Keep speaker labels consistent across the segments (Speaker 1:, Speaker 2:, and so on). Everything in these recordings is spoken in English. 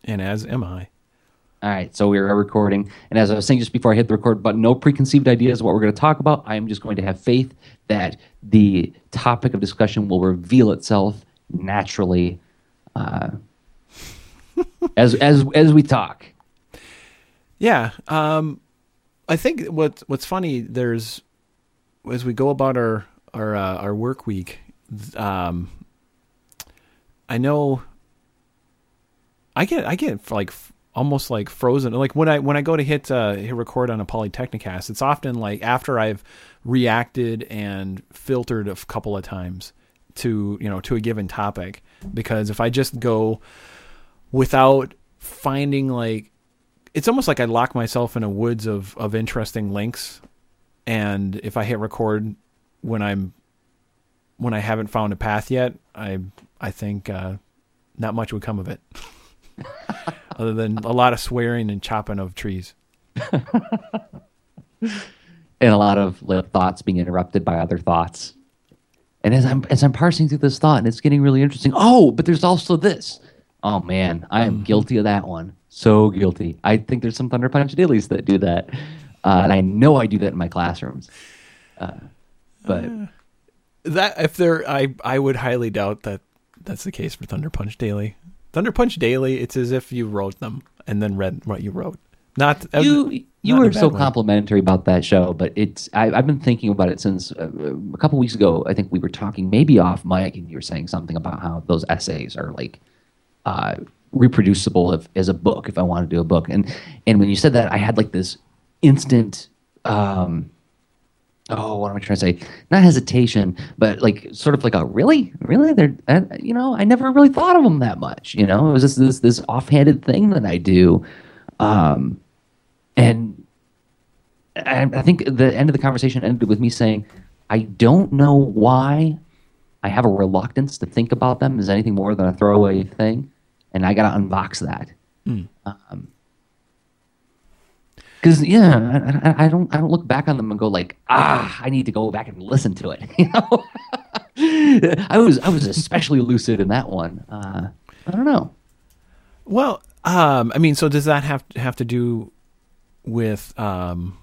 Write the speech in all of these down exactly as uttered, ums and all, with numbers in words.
Speaker 1: And as am I.
Speaker 2: All right, so we are recording. And as I was saying just before I hit the record button, no preconceived ideas of what we're going to talk about. I am just going to have faith that the topic of discussion will reveal itself naturally uh, as as as we talk.
Speaker 1: Yeah. Um, I think what what's funny, there's as we go about our our uh, our work week, um, I know I get I get like almost like frozen. Like when I when I go to hit uh, hit record on a Polytechnicast, it's often like after I've reacted and filtered a couple of times to you know to a given topic. Because if I just go without finding like, it's almost like I lock myself in a woods of of interesting links, and if I hit record when I'm when I haven't found a path yet, I I think uh, not much would come of it. Other than a lot of swearing and chopping of trees.
Speaker 2: And a lot of like, thoughts being interrupted by other thoughts. And as I'm as I'm parsing through this thought, and it's getting really interesting. Oh, but there's also this. Oh man, I am mm-hmm. guilty of that one. So guilty. I think there's some Thunder Punch dailies that do that, uh, and I know I do that in my classrooms. Uh, but
Speaker 1: uh, that if there, I I would highly doubt that that's the case for Thunder Punch Daily. Thunder Punch Daily, it's as if you wrote them and then read what you wrote. Not
Speaker 2: you. You
Speaker 1: not
Speaker 2: were so
Speaker 1: way.
Speaker 2: complimentary about that show, but it's I, I've been thinking about it since uh, a couple weeks ago. I think we were talking maybe off mic, and you were saying something about how those essays are like uh, reproducible if, as a book. If I want to do a book, and and when you said that, I had like this instant. Um, oh, what am I trying to say? Not hesitation, but like sort of like a really, really. They're uh, you know, I never really thought of them that much. You know, it was just this this offhanded thing that I do. Um, And I, I think the end of the conversation ended with me saying, I don't know why I have a reluctance to think about them as anything more than a throwaway thing, and I got to unbox that.
Speaker 1: Mm. Um,
Speaker 2: Because yeah, I, I don't I don't look back on them and go like, ah, I need to go back and listen to it. You know, I was I was especially lucid in that one. Uh, I don't know.
Speaker 1: Well, um, I mean, so does that have have to do with um,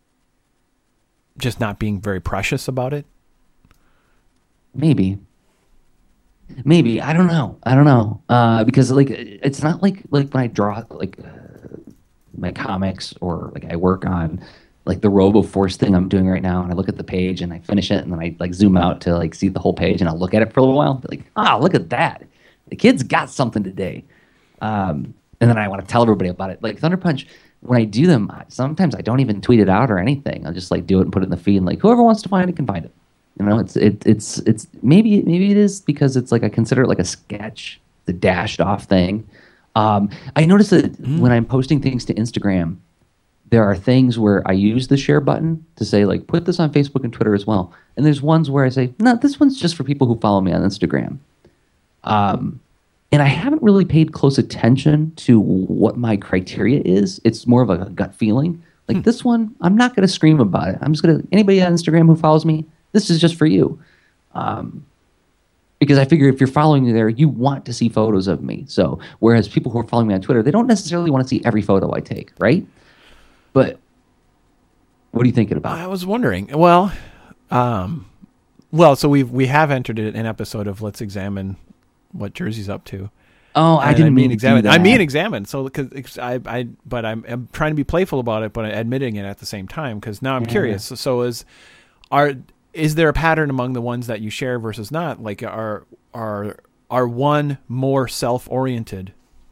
Speaker 1: just not being very precious about it?
Speaker 2: Maybe. Maybe. I don't know. I don't know. Uh, because like it's not like like when I draw like uh, my comics or like I work on like the RoboForce thing I'm doing right now, and I look at the page and I finish it, and then I like zoom out to like see the whole page, and I'll look at it for a little while, be like, ah, look at that. The kid's got something today. Um, and then I want to tell everybody about it. Like Thunder Punch, when I do them, sometimes I don't even tweet it out or anything. I'll just like do it and put it in the feed, and like whoever wants to find it can find it. You know, it's it, it's it's maybe maybe it is because it's like I consider it like a sketch, the dashed off thing. Um, I notice that mm. when I'm posting things to Instagram, there are things where I use the share button to say like put this on Facebook and Twitter as well, and there's ones where I say no, this one's just for people who follow me on Instagram. Um, and I haven't really paid close attention to what my criteria is. It's more of a gut feeling. Like mm. this one, I'm not going to scream about it. I'm just going to anybody on Instagram who follows me. This is just for you. Um, because I figure if you're following me there, you want to see photos of me. So whereas people who are following me on Twitter, they don't necessarily want to see every photo I take, right? But what are you thinking about?
Speaker 1: I was wondering. Well, um, well, so we we have entered an episode of Let's Examine What Jersey's Up To.
Speaker 2: Oh, I didn't I mean, mean examine.
Speaker 1: I mean examine. So because I, I, but I'm, I'm trying to be playful about it, but admitting it at the same time because now I'm yeah. curious. So, so is are. Is there a pattern among the ones that you share versus not? Like, are are are one more self-oriented?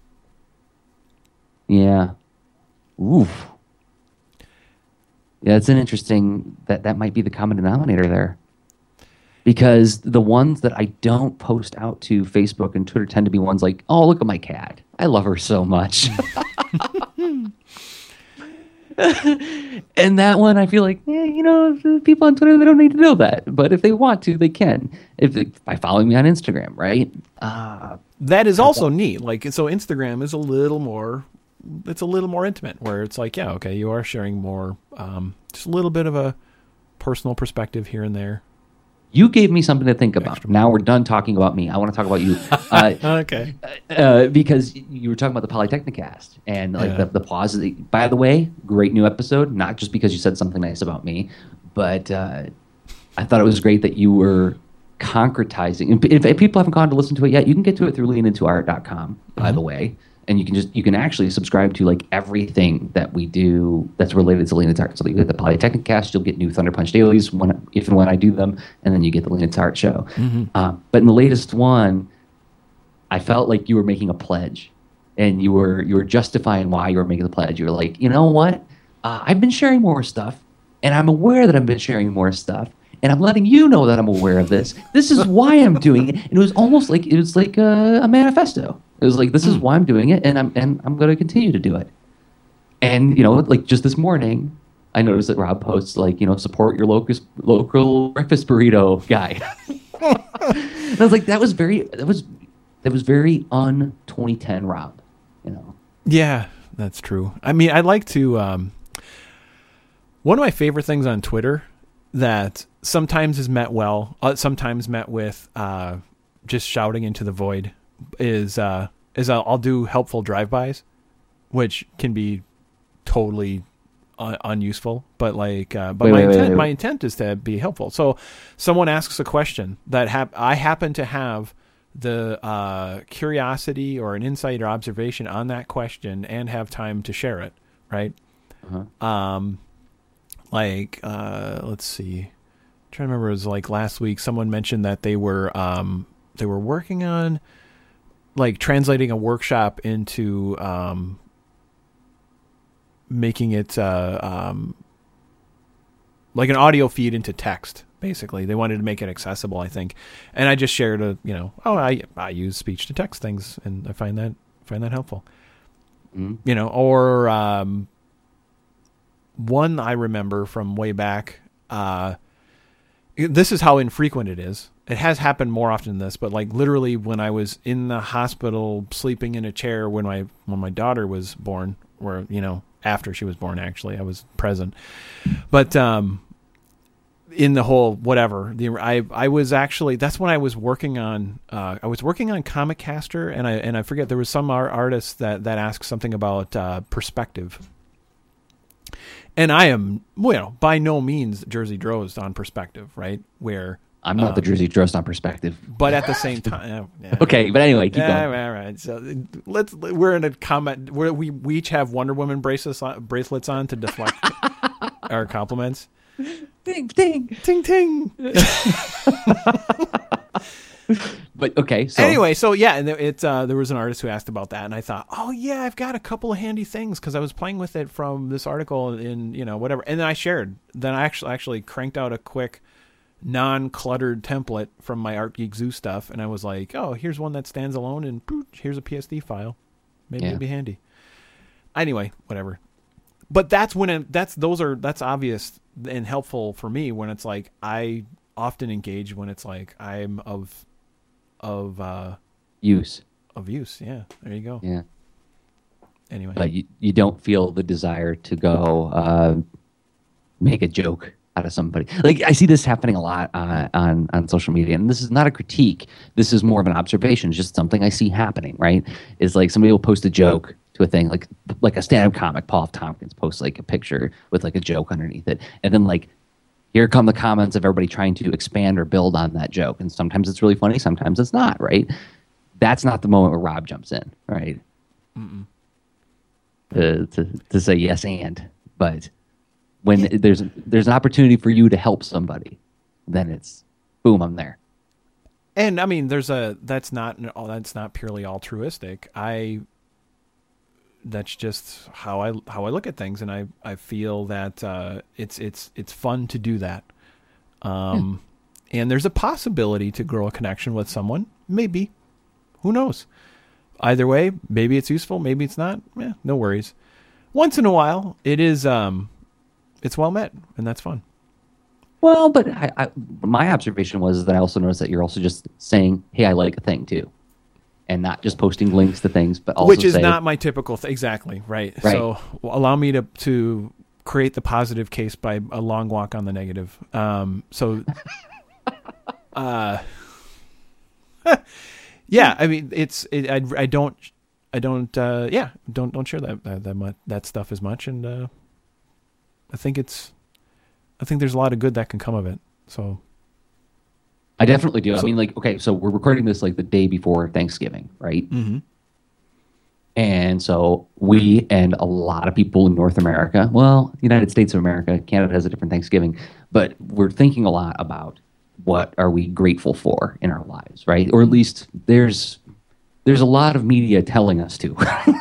Speaker 2: Yeah. Oof. Yeah, it's an interesting that that might be the common denominator there, because the ones that I don't post out to Facebook and Twitter tend to be ones like, "Oh, look at my cat! I love her so much." And that one, I feel like, eh, you know, people on Twitter, they don't need to know that. But if they want to, they can. If they, by following me on Instagram, right? Uh,
Speaker 1: that is also neat. Like, so Instagram is a little more, it's a little more intimate, where it's like, yeah, okay, you are sharing more, um, just a little bit of a personal perspective here and there.
Speaker 2: You gave me something to think about. Now we're done talking about me. I want to talk about you. Uh,
Speaker 1: okay.
Speaker 2: Uh, because you were talking about the Polytechnicast and like
Speaker 1: Yeah.
Speaker 2: the, the pause. By the way, great new episode. Not just because you said something nice about me, but uh, I thought it was great that you were concretizing. If, if people haven't gone to listen to it yet, you can get to it through lean into art dot com, by mm-hmm. the way. And you can just you can actually subscribe to like everything that we do that's related to Lean Into Art. So you get the Polytechnicast, you'll get new Thunder Punch dailies when if and when I do them, and then you get the Lean Into Art show. Mm-hmm. Uh, but in the latest one, I felt like you were making a pledge, and you were you were justifying why you were making the pledge. You were like, you know what? Uh, I've been sharing more stuff, and I'm aware that I've been sharing more stuff, and I'm letting you know that I'm aware of this. This is why I'm doing it. And it was almost like it was like a, a manifesto. It was like, this is why I'm doing it, and I'm and I'm going to continue to do it. And, you know, like just this morning, I noticed that Rob posts, like, you know, support your local, local breakfast burrito guy. And I was like, that was very, that was, that was very un twenty ten Rob, you know?
Speaker 1: Yeah, that's true. I mean, I like to, um, one of my favorite things on Twitter that sometimes is met well, uh, sometimes met with uh, just shouting into the void, is uh is I'll, I'll do helpful drive-bys, which can be totally un- unuseful, but like uh, but
Speaker 2: wait,
Speaker 1: my
Speaker 2: wait,
Speaker 1: intent
Speaker 2: wait, wait.
Speaker 1: my intent is to be helpful. So someone asks a question that hap- I happen to have the uh, curiosity or an insight or observation on that question and have time to share it, right? Uh-huh. Um, like uh, let's see, I'm trying to remember. It was like last week. Someone mentioned that they were um, they were working on like translating a workshop into um, making it uh, um, like an audio feed into text. Basically, they wanted to make it accessible, I think. And I just shared a, you know, oh, I I use speech to text things, and I find that find that helpful. Mm-hmm. You know, or um, one I remember from way back. Uh, this is how infrequent it is. It has happened more often than this, but like literally when I was in the hospital sleeping in a chair when my when my daughter was born, or you know after she was born, actually I was present. But um, in the whole whatever, the I I was actually that's when I was working on uh, I was working on Comic Caster, and I and I forget there was some art artist that that asked something about uh, perspective. And I am, well, you know, by no means Jersey Drost on perspective, right? Where
Speaker 2: I'm not
Speaker 1: um,
Speaker 2: the Jersey Drost on perspective,
Speaker 1: but at the same time, yeah.
Speaker 2: Okay. But anyway, keep
Speaker 1: yeah,
Speaker 2: going.
Speaker 1: All right. So let's. We're in a comment where we we each have Wonder Woman bracelets on, bracelets on to deflect our compliments.
Speaker 2: Ding, ding,
Speaker 1: ting, ting.
Speaker 2: But okay. So
Speaker 1: anyway, so yeah, and it's uh, there was an artist who asked about that, and I thought, oh yeah, I've got a couple of handy things because I was playing with it from this article in you know whatever, and then I shared. Then I actually actually cranked out a quick, non-cluttered template from my Art Geek Zoo stuff, and I was like, oh, here's one that stands alone, and poof, here's a P S D file. Maybe
Speaker 2: yeah.
Speaker 1: it'd be handy. Anyway, whatever. But that's when it, that's those are that's obvious and helpful for me when it's like I often engage when it's like I'm of of uh,
Speaker 2: use
Speaker 1: of use. Yeah, there you go.
Speaker 2: Yeah.
Speaker 1: Anyway,
Speaker 2: but you, you don't feel the desire to go uh, make a joke out of somebody. Like I see this happening a lot uh, on on social media, and this is not a critique. This is more of an observation. It's just something I see happening. Right? Is like somebody will post a joke to a thing, like like a stand-up comic, Paul F. Tompkins posts like a picture with like a joke underneath it, and then like here come the comments of everybody trying to expand or build on that joke, and sometimes it's really funny, sometimes it's not. Right? That's not the moment where Rob jumps in. Right? Mm-mm. To, to to say yes and, but when yeah. there's there's an opportunity for you to help somebody, then it's boom, I'm there.
Speaker 1: And I mean, there's a that's not oh, that's not purely altruistic. I that's just how I how I look at things, and I, I feel that uh, it's it's it's fun to do that. Um, yeah. And there's a possibility to grow a connection with someone. Maybe, who knows? Either way, maybe it's useful, maybe it's not. Yeah, no worries. Once in a while, it is um, it's well met, and that's fun.
Speaker 2: Well, but I, I, my observation was that I also noticed that you're also just saying, "Hey, I like a thing too," and not just posting links to things, but also
Speaker 1: which is
Speaker 2: say,
Speaker 1: not my typical thing. Exactly right.
Speaker 2: right.
Speaker 1: So allow me to to create the positive case by a long walk on the negative. Um, so uh, yeah, I mean, it's, it, I, I don't, I don't, uh, yeah, don't, don't share that, that, that much, that stuff as much. And, uh, I think it's, I think there's a lot of good that can come of it. So.
Speaker 2: I definitely do.
Speaker 1: So,
Speaker 2: I mean, like, okay, so we're recording this like the day before Thanksgiving, right?
Speaker 1: Mm-hmm.
Speaker 2: And so we and a lot of people in North America, well, the United States of America, Canada has a different Thanksgiving, but we're thinking a lot about what are we grateful for in our lives, right? Or at least there's there's a lot of media telling us to.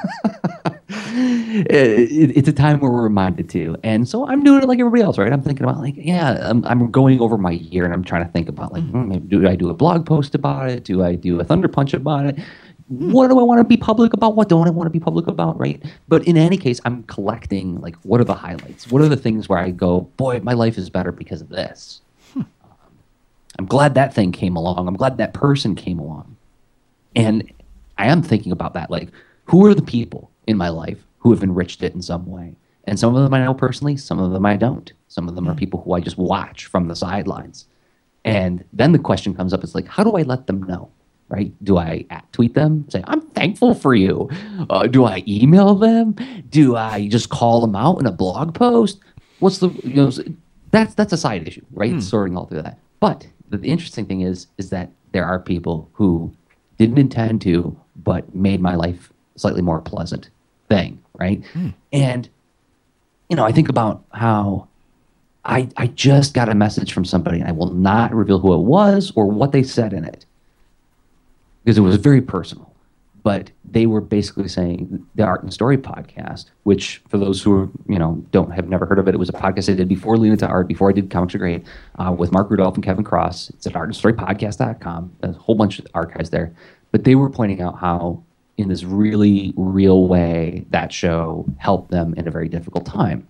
Speaker 2: it, it's a time where we're reminded to. And so I'm doing it like everybody else, right? I'm thinking about like, yeah, I'm, I'm going over my year and I'm trying to think about like, hmm, maybe do I do a blog post about it? Do I do a Thunder Punch about it? What do I want to be public about? What don't I want to be public about, right? But in any case, I'm collecting, like, what are the highlights? What are the things where I go, boy, my life is better because of this? Hmm. Um, I'm glad that thing came along. I'm glad that person came along. And I am thinking about that, like, who are the people in my life who have enriched it in some way? And some of them I know personally, some of them I don't. Some of them are people who I just watch from the sidelines. And then the question comes up, it's like, how do I let them know? Right? Do I at tweet them? Say, I'm thankful for you. Uh, do I email them? Do I just call them out in a blog post? What's the, you know, that's, that's a side issue, right? Hmm. Sorting all through that. But the, the interesting thing is, is that there are people who didn't intend to, but made my life a slightly more pleasant thing, right? Hmm. And, you know, I think about how I, I just got a message from somebody, and I will not reveal who it was or what they said in it, because it was very personal, but they were basically saying the Art and Story podcast, which for those who are, you know, don't have never heard of it, it was a podcast I did before Lean Into Art, before I did Comics Are Great, uh, with Mark Rudolph and Kevin Cross. It's at art and story podcast dot com. There's a whole bunch of archives there. But they were pointing out how, in this really real way, that show helped them in a very difficult time.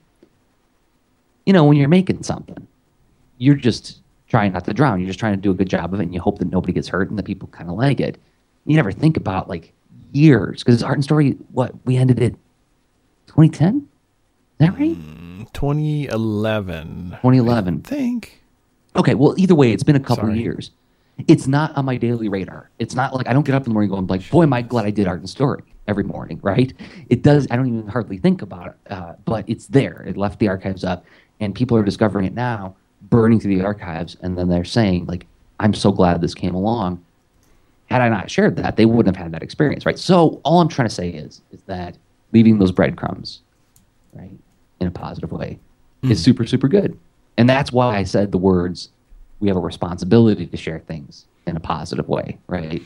Speaker 2: You know, when you're making something, you're just trying not to drown. You're just trying to do a good job of it, and you hope that nobody gets hurt and that people kind of like it. You never think about, like, years, because Art and Story, what, we ended it twenty ten? Is that right?
Speaker 1: Mm, twenty eleven.
Speaker 2: twenty eleven.
Speaker 1: I think.
Speaker 2: Okay, well, either way, it's been a couple
Speaker 1: Sorry.
Speaker 2: years. It's not on my daily radar. It's not like I don't get up in the morning going like, boy, am I glad I did Art and Story every morning, right? It does. I don't even hardly think about it, uh, but it's there. It left the archives up, and people are discovering it now, burning through the archives, and then they're saying, like, I'm so glad this came along. Had I not shared that, they wouldn't have had that experience, right? So all I'm trying to say is, is that leaving those breadcrumbs, right, in a positive way, mm. is super, super good. And that's why I said the words, we have a responsibility to share things in a positive way, right?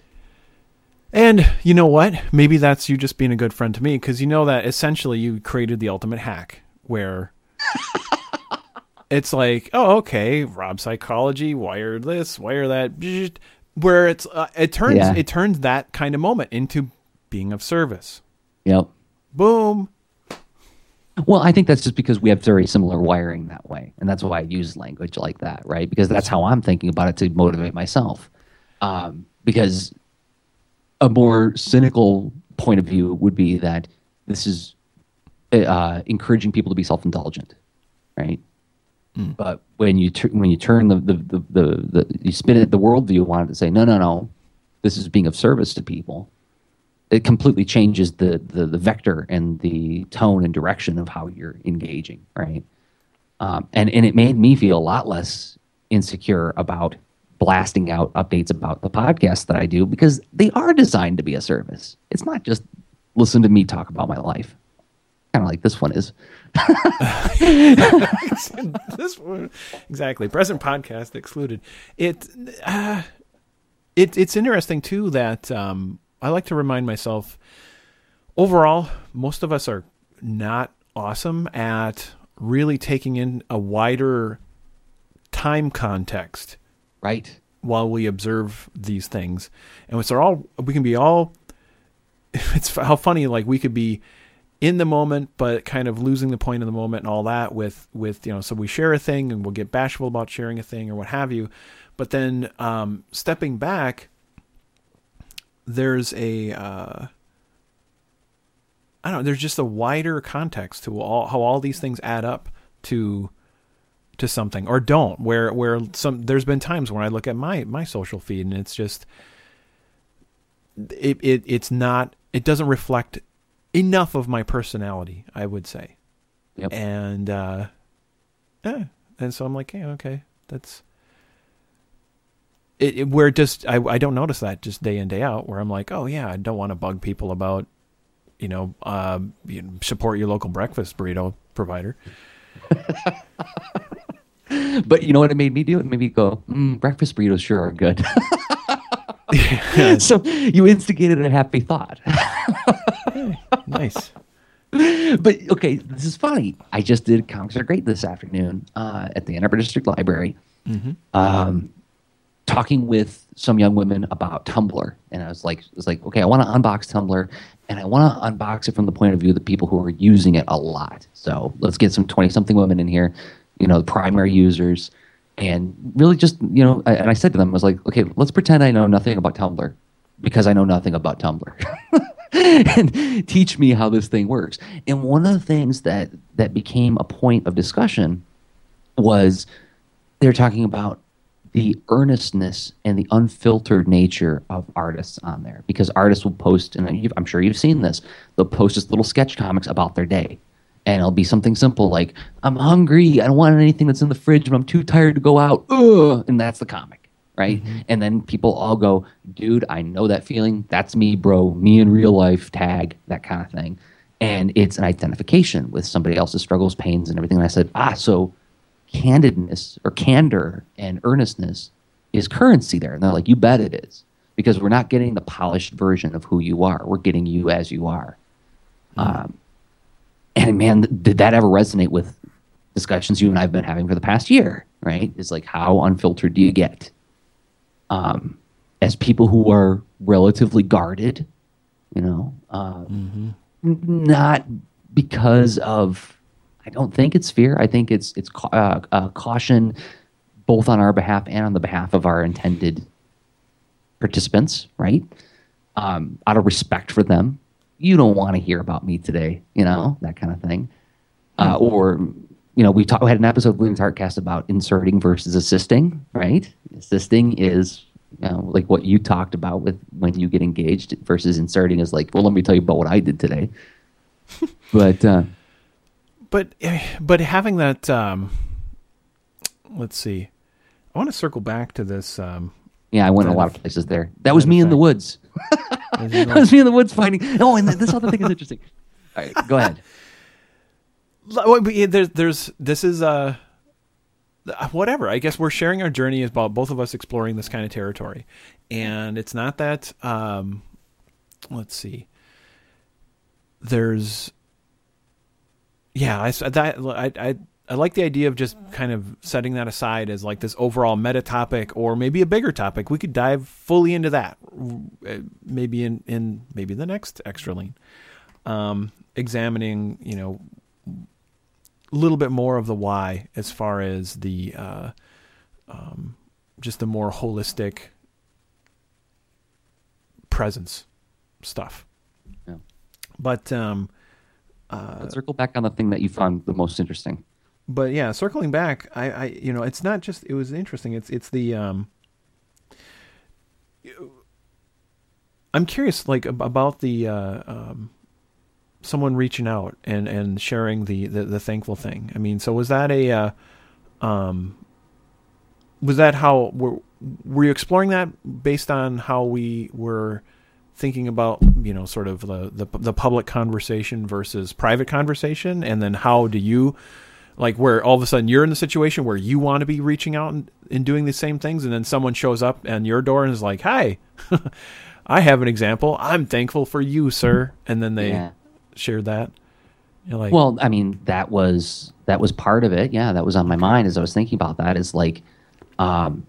Speaker 1: And you know what? Maybe that's you just being a good friend to me, because you know that essentially you created the ultimate hack where it's like, oh, okay, Rob Psychology, wire this, wire that, where it's uh, it turns yeah. it turns that kind of moment into being of service.
Speaker 2: Yep.
Speaker 1: Boom.
Speaker 2: Well, I think that's just because we have very similar wiring that way, and that's why I use language like that, right? Because that's how I'm thinking about it to motivate myself. Um, because a more cynical point of view would be that this is uh, encouraging people to be self-indulgent, right? Mm. But when you tur- when you turn the the, the the the you spin it the worldview on it to say no no no, this is being of service to people, it completely changes the, the the vector and the tone and direction of how you're engaging, right? Um, and and it made me feel a lot less insecure about blasting out updates about the podcast that I do, because they are designed to be a service. It's not just listen to me talk about my life, kind of like this one is.
Speaker 1: This one, exactly. Present podcast excluded. It, uh, it it's interesting too that um, I like to remind myself. Overall, most of us are not awesome at really taking in a wider time context,
Speaker 2: right?
Speaker 1: While we observe these things, and it's all we can be all. It's how funny, like we could be in the moment, but kind of losing the point of the moment and all that with, with, you know, so we share a thing and we'll get bashful about sharing a thing or what have you. But then um, stepping back, there's a, uh, I don't know, there's just a wider context to all, how all these things add up to, to something or don't. Where where some there's been times when I look at my my social feed and it's just it, it it's not it doesn't reflect enough of my personality, I would say.
Speaker 2: Yep.
Speaker 1: And uh, yeah, and so I'm like, hey, okay, that's it, it. Where just I I don't notice that just day in day out. Where I'm like, oh yeah, I don't want to bug people about, you know, uh, you know, support your local breakfast burrito provider.
Speaker 2: But you know what it made me do? It made me go, mm, breakfast burritos sure are good. So you instigated a happy thought.
Speaker 1: Hey, nice.
Speaker 2: But okay, this is funny. I just did Comics Are Great this afternoon uh, at the Ann Arbor District Library, mm-hmm. um, talking with some young women about Tumblr. And I was like, I was like, okay, I want to unbox Tumblr, and I want to unbox it from the point of view of the people who are using it a lot. So let's get some twenty-something women in here, you know, the primary users, and really just, you know, I, and I said to them, I was like, okay, let's pretend I know nothing about Tumblr because I know nothing about Tumblr. And teach me how this thing works. And one of the things that, that became a point of discussion was they're talking about the earnestness and the unfiltered nature of artists on there. Because artists will post, and you've, I'm sure you've seen this, they'll post just little sketch comics about their day. And it'll be something simple like, I'm hungry, I don't want anything that's in the fridge, but I'm too tired to go out. Ugh! And that's the comic. Right? Mm-hmm. And then people all go, dude, I know that feeling. That's me, bro. Me in real life, tag, that kind of thing. And it's an identification with somebody else's struggles, pains, and everything. And I said, ah, so candidness or candor and earnestness is currency there. And they're like, you bet it is. Because we're not getting the polished version of who you are. We're getting you as you are. Mm-hmm. Um, and man, did that ever resonate with discussions you and I have been having for the past year, right? It's like, how unfiltered do you get? Um, as people who are relatively guarded, you know, um, mm-hmm. not because of, I don't think it's fear. I think it's it's uh, uh, caution, both on our behalf and on the behalf of our intended participants, right? Um, out of respect for them, you don't want to hear about me today, you know, that kind of thing, uh, or. You know, we, talk, we had an episode of Williams Heartcast about inserting versus assisting, right? Assisting is, you know, like what you talked about with when you get engaged versus inserting is like, well, let me tell you about what I did today. But, uh,
Speaker 1: but, but having that, um, let's see, I want to circle back to this. Um,
Speaker 2: yeah, I went a lot of places there. That was me in the woods. That was me in the woods finding. Oh, and this other thing is interesting. All right, go ahead.
Speaker 1: There's, there's, this is, uh, whatever. I guess we're sharing our journey about both of us exploring this kind of territory. And it's not that, um, let's see, there's, yeah, I, that, I, I, I like the idea of just kind of setting that aside as like this overall meta topic or maybe a bigger topic. We could dive fully into that, maybe in, in maybe the next Extra Lean, um, examining, you know, a little bit more of the why as far as the uh, um, just the more holistic presence stuff.
Speaker 2: Yeah.
Speaker 1: But um, uh,
Speaker 2: let's circle back on the thing that you found the most interesting.
Speaker 1: But yeah, circling back, I, I you know, it's not just it was interesting. It's it's the um, I'm curious like about the uh, um, someone reaching out and, and sharing the, the, the thankful thing. I mean, so was that a, uh, um, was that how, were, were you exploring that based on how we were thinking about, you know, sort of the, the, the public conversation versus private conversation? And then how do you, like where all of a sudden you're in the situation where you want to be reaching out and, and doing the same things. And then someone shows up at your door and is like, hi, I have an example. I'm thankful for you, sir. And then they, yeah. shared that. You're like,
Speaker 2: well, I mean, that was that was part of it. Yeah, that was on my mind as I was thinking about that. Is like, um,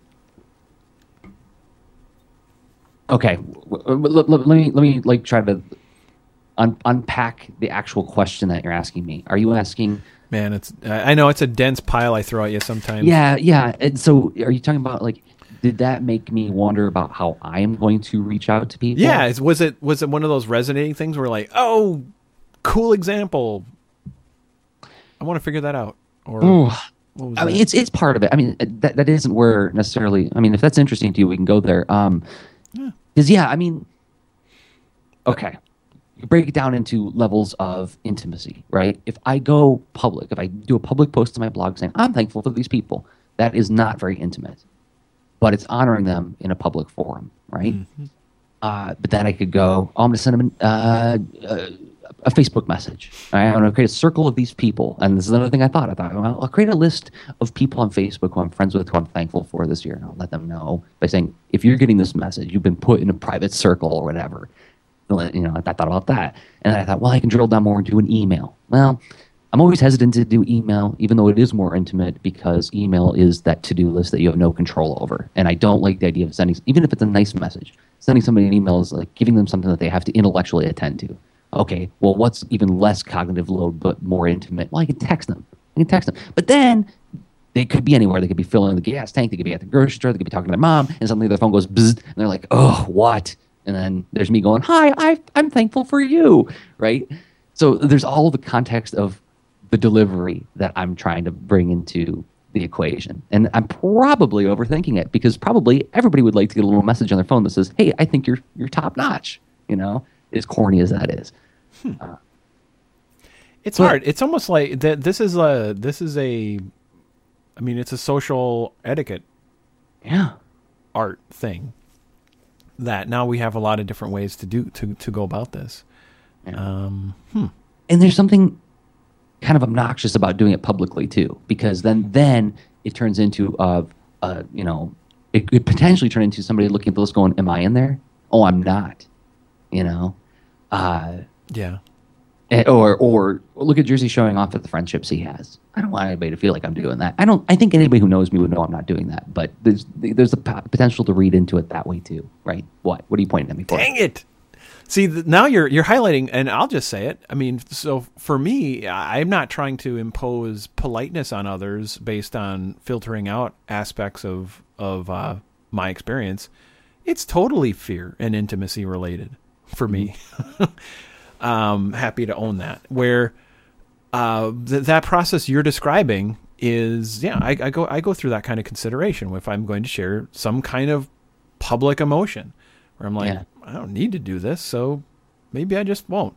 Speaker 2: okay, let, let, let me let me like try to un- unpack the actual question that you're asking me. Are you asking?
Speaker 1: Man, it's I know it's a dense pile I throw at you sometimes.
Speaker 2: Yeah, yeah. And so, are you talking about like? Did that make me wonder about how I am going to reach out to people?
Speaker 1: Yeah, was it was it one of those resonating things where like, oh. Cool example. I want to figure that out. Or
Speaker 2: Ooh,
Speaker 1: What was
Speaker 2: I
Speaker 1: that?
Speaker 2: mean, it's it's part of it. I mean, that that isn't where necessarily. I mean, if that's interesting to you, we can go there. Um,
Speaker 1: Yeah.
Speaker 2: because yeah, I mean, okay, you break it down into levels of intimacy, right? If I go public, if I do a public post to my blog saying I'm thankful for these people, that is not very intimate, but it's honoring them in a public forum, right?
Speaker 1: Mm-hmm.
Speaker 2: Uh, but then I could go, oh, I'm going to send them uh, uh, a Facebook message. All right? I'm going to create a circle of these people. And this is another thing I thought. I thought, well, I'll create a list of people on Facebook who I'm friends with, who I'm thankful for this year. And I'll let them know by saying, if you're getting this message, you've been put in a private circle or whatever. You know, I thought about that. And then I thought, well, I can drill down more and do an email. Well, I'm always hesitant to do email, even though it is more intimate, because email is that to-do list that you have no control over. And I don't like the idea of sending, even if it's a nice message, sending somebody an email is like giving them something that they have to intellectually attend to. Okay, well, what's even less cognitive load but more intimate? Well, I can text them. I can text them. But then they could be anywhere. They could be filling the gas tank. They could be at the grocery store. They could be talking to their mom. And suddenly their phone goes bzzz, and they're like, oh, what? And then there's me going, hi, I, I'm thankful for you, right? So there's all the context of the delivery that I'm trying to bring into the equation. And I'm probably overthinking it because probably everybody would like to get a little message on their phone that says, hey, I think you're you're top notch, you know, as corny as that is.
Speaker 1: Hmm.
Speaker 2: Uh,
Speaker 1: It's
Speaker 2: but-
Speaker 1: hard. It's almost like that. This is a. This is a. I mean, it's a social etiquette
Speaker 2: yeah.
Speaker 1: art thing. That now we have a lot of different ways to do to to go about this.
Speaker 2: Yeah.
Speaker 1: Um, hmm.
Speaker 2: And there's something kind of obnoxious about doing it publicly too, because then then it turns into uh, uh you know, it could potentially turn into somebody looking at the list going, am I in there? Oh, I'm not. You know, uh,
Speaker 1: Yeah.
Speaker 2: eh, or or look at Jersey showing off at the friendships he has. I don't want anybody to feel like I'm doing that. I don't. I think anybody who knows me would know I'm not doing that. But there's there's a po- potential to read into it that way too, right? What? What are you pointing at me for?
Speaker 1: Dang it! See, th- now you're you're highlighting, and I'll just say it. I mean, so for me, I- I'm not trying to impose politeness on others based on filtering out aspects of of uh, my experience. It's totally fear and intimacy related for me. um, happy to own that. Where uh, th- that process you're describing is, yeah, I, I go I go through that kind of consideration if I'm going to share some kind of public emotion, where I'm like,
Speaker 2: Yeah.
Speaker 1: I don't need to do this, so maybe I just won't.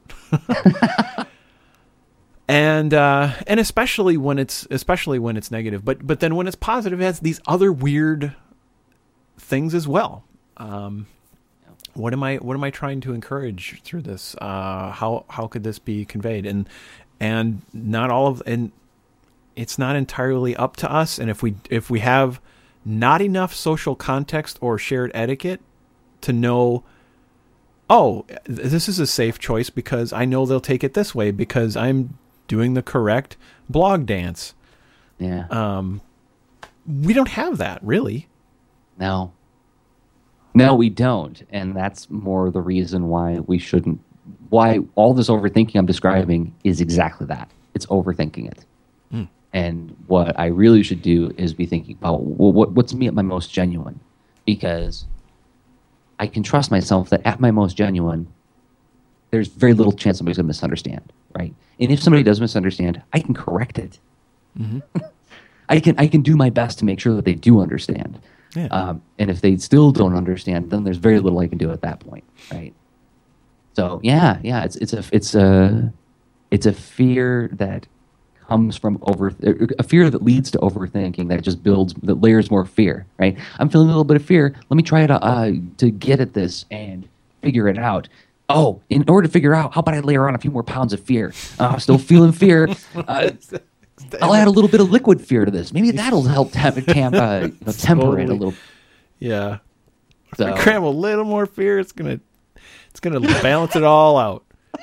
Speaker 1: and uh, and especially when it's especially when it's negative, but but then when it's positive, it has these other weird things as well. Um, what am I what am I trying to encourage through this? Uh, how how could this be conveyed? And and not all of and it's not entirely up to us. And if we if we have not enough social context or shared etiquette to know, oh, this is a safe choice because I know they'll take it this way because I'm doing the correct blog dance.
Speaker 2: Yeah.
Speaker 1: Um, we don't have that really.
Speaker 2: No. No, we don't. And that's more the reason why we shouldn't, why all this overthinking I'm describing is exactly that. It's overthinking it.
Speaker 1: Mm.
Speaker 2: And what I really should do is be thinking about, well, what, what's me at my most genuine? Because I can trust myself that at my most genuine, there's very little chance somebody's going to misunderstand, right? And if somebody does misunderstand, I can correct it.
Speaker 1: Mm-hmm.
Speaker 2: I can I can do my best to make sure that they do understand.
Speaker 1: Yeah.
Speaker 2: Um, and if they still don't understand, then there's very little I can do at that point, right? So yeah, yeah, it's it's a it's a it's a fear that comes from over a fear that leads to overthinking that just builds that layers more fear, right? I'm feeling a little bit of fear. Let me try to uh, to get at this and figure it out. Oh, in order to figure out, how about I layer on a few more pounds of fear? Uh, I'm still feeling fear. Uh, I'll add a little bit of liquid fear to this. Maybe that'll help temp, temp, uh, you know, temper it a little.
Speaker 1: Yeah. If
Speaker 2: So-
Speaker 1: I cram a little more fear, it's gonna it's gonna balance it all out.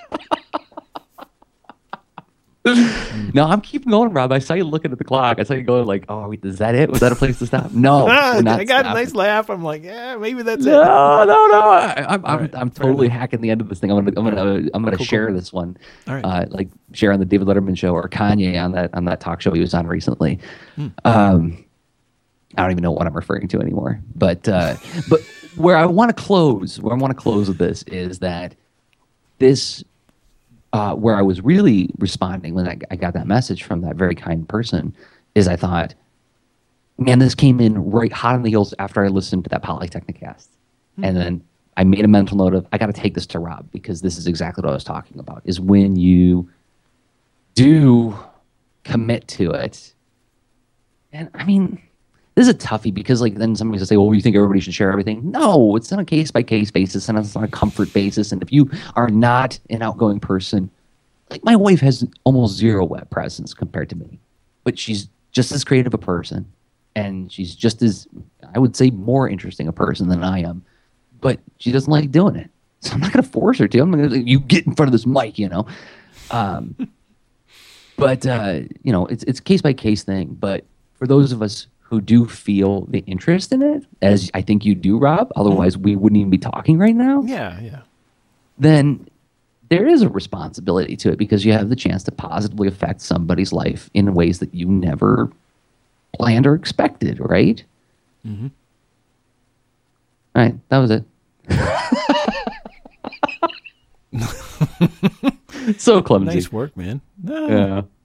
Speaker 2: No, I'm keeping going, Rob. I saw you looking at the clock. I saw you going like, "Oh, wait, is that it? Was that a place to stop?" No,
Speaker 1: Ah,
Speaker 2: we're not
Speaker 1: I got
Speaker 2: stopping.
Speaker 1: a nice laugh. I'm like, yeah, maybe that's
Speaker 2: No,
Speaker 1: it.
Speaker 2: no, no. I, I'm, I'm,
Speaker 1: right,
Speaker 2: I'm
Speaker 1: fair
Speaker 2: totally
Speaker 1: enough.
Speaker 2: hacking the end of this thing. I'm gonna, I'm gonna, I'm gonna
Speaker 1: Cool,
Speaker 2: share
Speaker 1: cool.
Speaker 2: this one,
Speaker 1: All right.
Speaker 2: uh, like share on the David Letterman show or Kanye on that on that talk show he was on recently.
Speaker 1: Hmm.
Speaker 2: Um, I don't even know what I'm referring to anymore. But uh, but where I want to close, where I want to close with this is that this. Uh, where I was really responding when I, I got that message from that very kind person is I thought, man, this came in right hot on the heels after I listened to that Polytechnic cast. Mm-hmm. And then I made a mental note of, I got to take this to Rob because this is exactly what I was talking about, is when you do commit to it. And I mean, this is a toughie because like then somebody's gonna say, well, you think everybody should share everything? No, it's on a case by case basis and it's on a comfort basis. And if you are not an outgoing person, like my wife has almost zero web presence compared to me, but she's just as creative a person and she's just as, I would say, more interesting a person than I am, but she doesn't like doing it. So I'm not going to force her to. I'm going to, you get in front of this mic, you know? Um, but, uh, you know, it's it's case by case thing. But for those of us who do feel the interest in it, as I think you do, Rob, otherwise we wouldn't even be talking right now.
Speaker 1: Yeah, yeah.
Speaker 2: Then there is a responsibility to it because you have the chance to positively affect somebody's life in ways that you never planned or expected, right? Mm-hmm. All right, that was it. So clumsy.
Speaker 1: Nice work, man. No.
Speaker 2: Yeah.